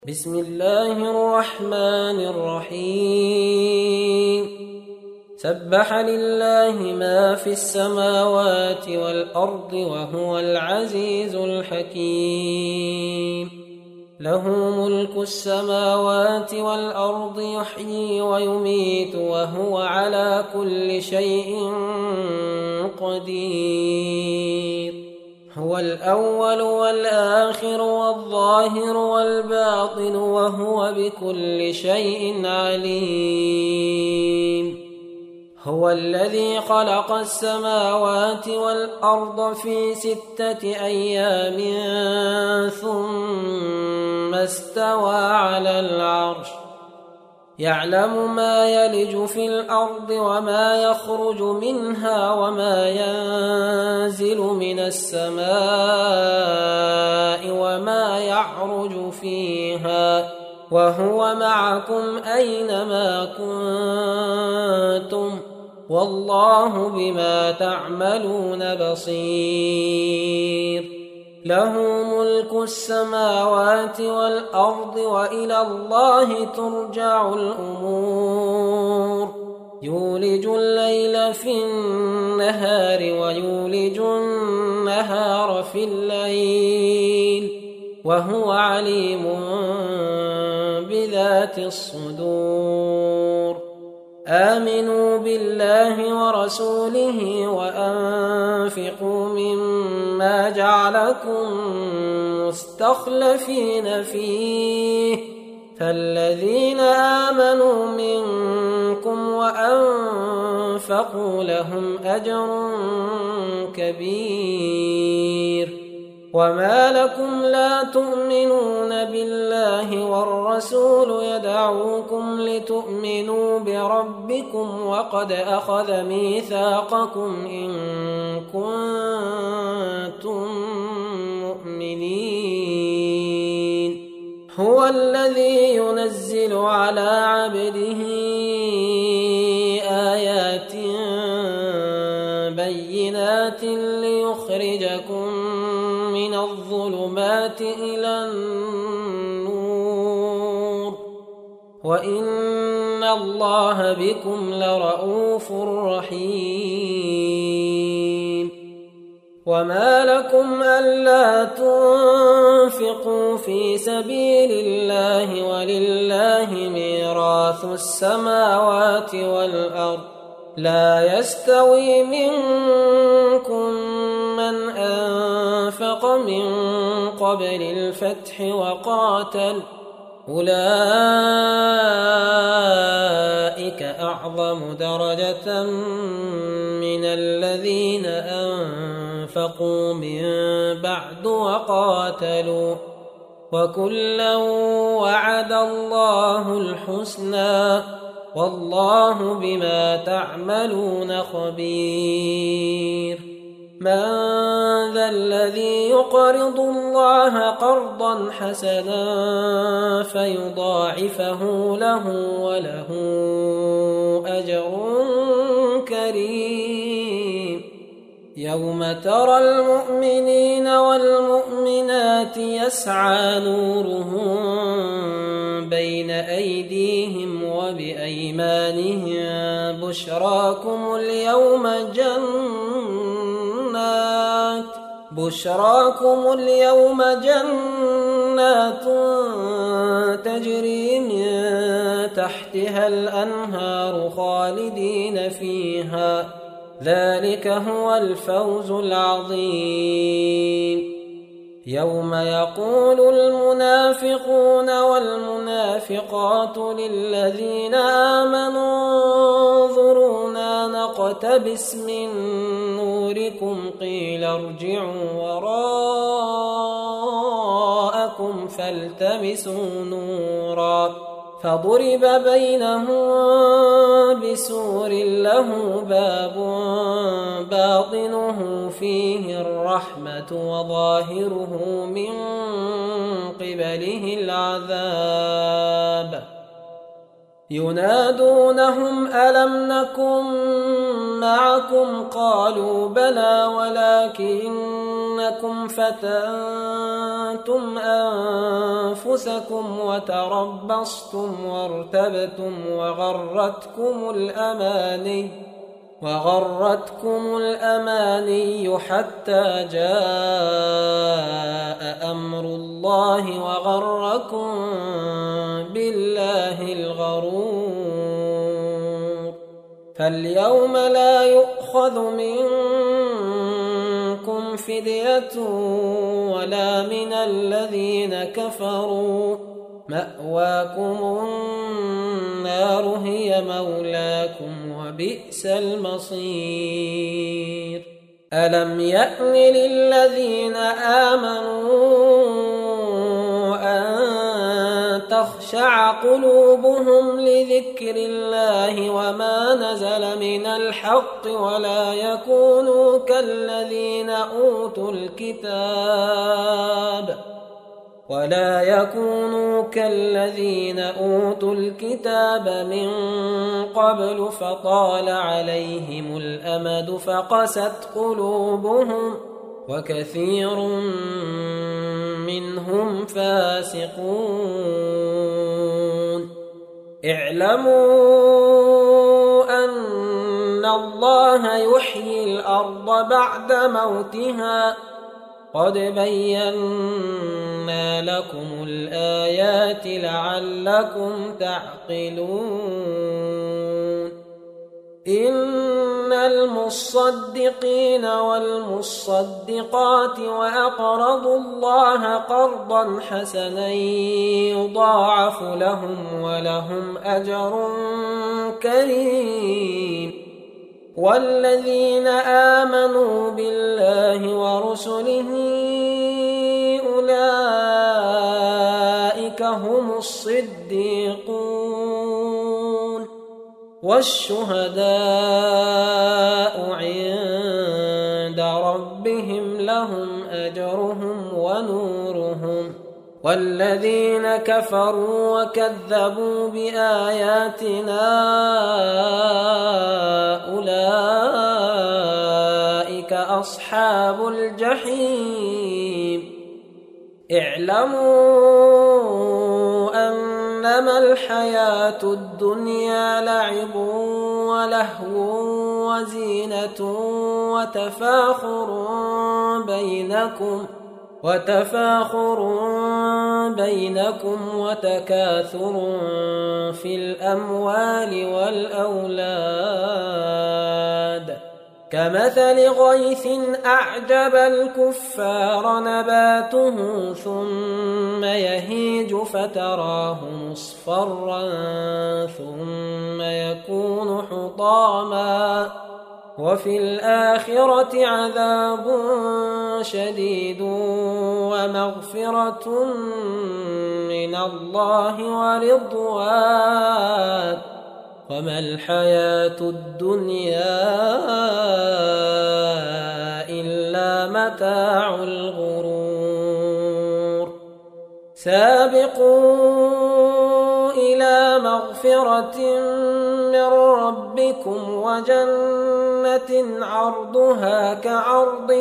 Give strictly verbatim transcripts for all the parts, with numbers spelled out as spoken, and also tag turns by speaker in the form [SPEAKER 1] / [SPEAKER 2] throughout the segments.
[SPEAKER 1] بسم الله الرحمن الرحيم سبح لله ما في السماوات والأرض وهو العزيز الحكيم له ملك السماوات والأرض يحيي ويميت وهو على كل شيء قدير هو الأول والآخر والظاهر والباطن وهو بكل شيء عليم هو الذي خلق السماوات والأرض في ستة أيام ثم استوى على العرش يعلم ما يلج في الأرض وما يخرج منها وما ينزل من السماء وما يعرج فيها وهو معكم أينما كنتم والله بما تعملون بصير له ملك السماوات والأرض وإلى الله ترجع الأمور يولج الليل في النهار ويولج النهار في الليل وهو عليم بذات الصدور آمنوا بالله ورسوله وأنفقوا مما جعلكم مستخلفين فيه فالذين آمنوا منكم وأنفقوا لهم أجر كبير وما لكم لا تؤمنون بالله والرسول يدعوكم لتؤمنوا بربكم وقد أخذ ميثاقكم إن كنتم مؤمنين هو الذي ينزل على عبده آيات بينات ليخرجكم من الظلمات إلى النور وإن الله بكم لرءوف رحيم وما لكم ألا تنفقوا في سبيل الله ولله ميراث السماوات والأرض لا يستوي منكم من أنفق من قبل الفتح وقاتل أولئك أعظم درجة من الذين أنفقوا من بعد وقاتلوا وكلا وعد الله الحسنى والله بما تعملون خبير من ذا الذي يقرض الله قرضا حسنا فيضاعفه له وله أجر كريم يوم ترى المؤمنين والمؤمنات يسعى نورهم بين أيديهم وبأيمانهم بشراكم اليوم جنات بشراكم اليوم جنات تجري من تحتها الأنهار خالدين فيها ذلك هو الفوز العظيم يوم يقول المنافقون والمنافقات للذين آمنوا انظرونا نقتبس من نوركم قيل ارجعوا وراءكم فالتمسوا نورا فضرب بينهم بسور له باب باطنه فيه الرحمة وظاهره من قبله العذاب ينادونهم ألم نكن معكم قالوا بلى ولكنكم فتنتم أنفسكم وتربصتم وارتبتم وغرتكم الأماني وغرتكم الأماني حتى جاء أمر الله وغركم بالله الغرور. فاليوم لا يؤخذ منكم فدية ولا من الذين كفروا، مأواكم النار هي مولاكم وبئس المصير. ألم يأن للذين آمنوا أن تخشع قلوبهم لذكر الله وما نزل من الحق ولا يكونوا كالذين أوتوا الكتاب ولا يكونوا كالذين أوتوا الكتاب من قبل فطال عليهم الأمد فقست قلوبهم وكثير منهم فاسقون. اعلموا أن الله يحيي الأرض بعد موتها قد بينا لكم الآيات لعلكم تعقلون. إن المصدقين والمصدقات وأقرضوا الله قرضا حسنا يضاعف لهم ولهم أجر كريم. والذين آمنوا بالله ورسله أولئك هم الصديقون والشهداء عند ربهم لهم أجرهم ونورهم. والذين كفروا وكذبوا بآياتنا أولئك أصحاب الجحيم. اعلموا أنما الحياة الدنيا لعب ولهو وزينة وتفاخر بينكم وتفاخر بينكم وتكاثر في الأموال والأولاد كمثل غيث أعجب الكفار نباته ثم يهيج فتراه مصفرا ثم يكون حطاما وفي الآخرة عذاب شديد ومغفرة من الله ورضوان وما الحياة الدنيا إلا متاع الغرور. سابقوا إلى مغفرة من ربكم وجنة عرضها كعرض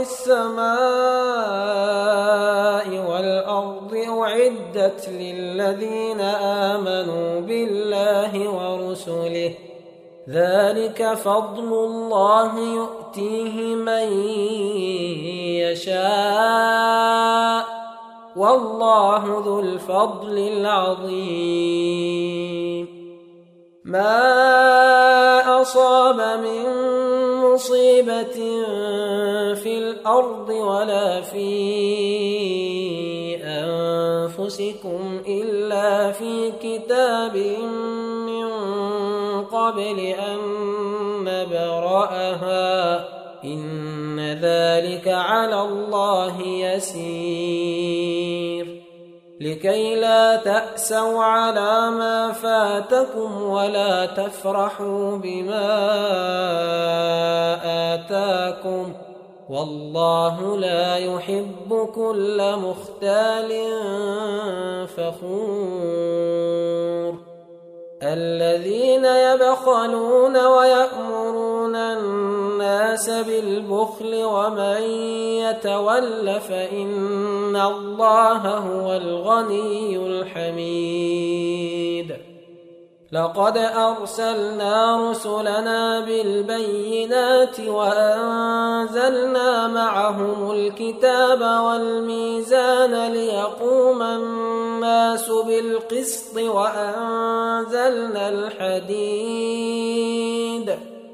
[SPEAKER 1] السماء والأرض أعدت للذين آمنوا بالله ورسله ذلك فضل الله يؤتيه من يشاء والله ذو الفضل العظيم. ما أصاب من مصيبة في الأرض ولا في أنفسكم إلا في كتاب من قبل أن نبرأها إن ذلك على الله يسير. لكي لا تأسوا على ما فاتكم ولا تفرحوا بما آتاكم والله لا يحب كل مختال فخور. الذين يبخلون ويأمرون الناس بالبخل ومن يتول فإن الله هو الغني الحميد. لقد أرسلنا رسلنا بالبينات وأنزلنا معهم الكتاب والميزان ليقوم الناس بالقسط وأنزلنا الحديد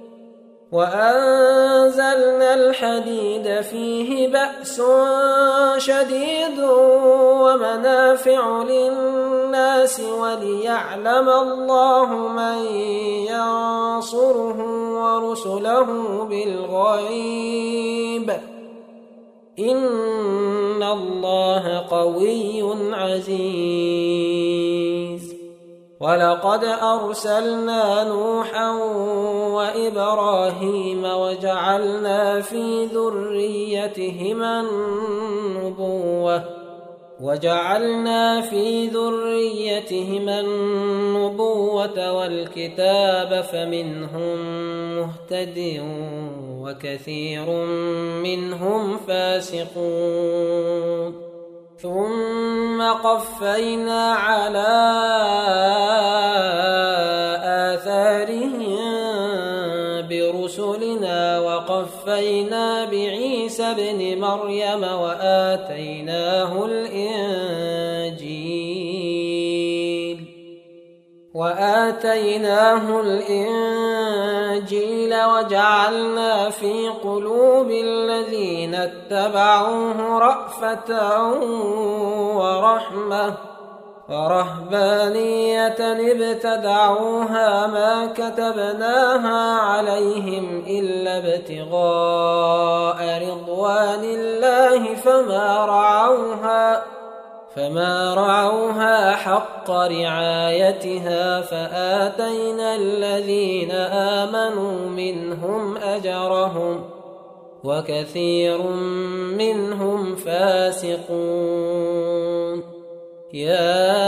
[SPEAKER 1] وأنزلنا الحديد فيه بأس شديد ومنافع للناس وليعلم الله من ينصره ورسله بالغيب إن الله قوي عزيز. ولقد أرسلنا نوحا وإبراهيم وجعلنا في ذريتهما النبوة وجعلنا في ذريتهما النبوة والكتاب فمنهم مهتد وكثير منهم فاسقون. ثم قفينا على آثارهم برسلنا وقفينا بعيسى ابن مريم وآتيناه الإنجيل وآتيناه الإنجيل وجعلنا في قلوب الذين اتبعوه رأفة ورحمة ورهبانية ابتدعوها ما كتبناها عليهم إلا ابتغاء رضوان الله فما رعوها فما رعوها حق رعايتها فآتينا الذين آمنوا منهم أجرهم وكثير منهم فاسقون. يا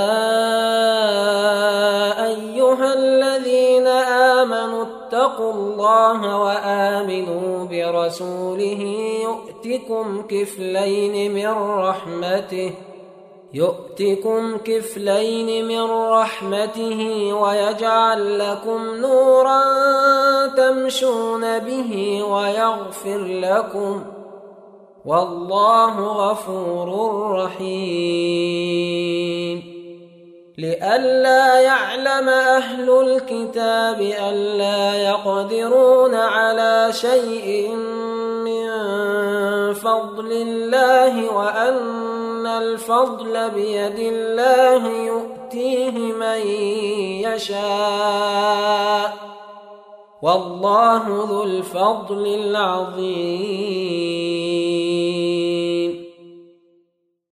[SPEAKER 1] أيها الذين آمنوا اتقوا الله وآمنوا برسوله يؤتكم كفلين من رحمته يؤتكم كفلين من رحمته ويجعل لكم نورا تمشون به ويغفر لكم والله غفور رحيم. لئلا يعلم أهل الكتاب ألا يقدرون على شيء من فضل الله وأن الفضل بيد الله يؤتيه من يشاء والله ذو الفضل العظيم.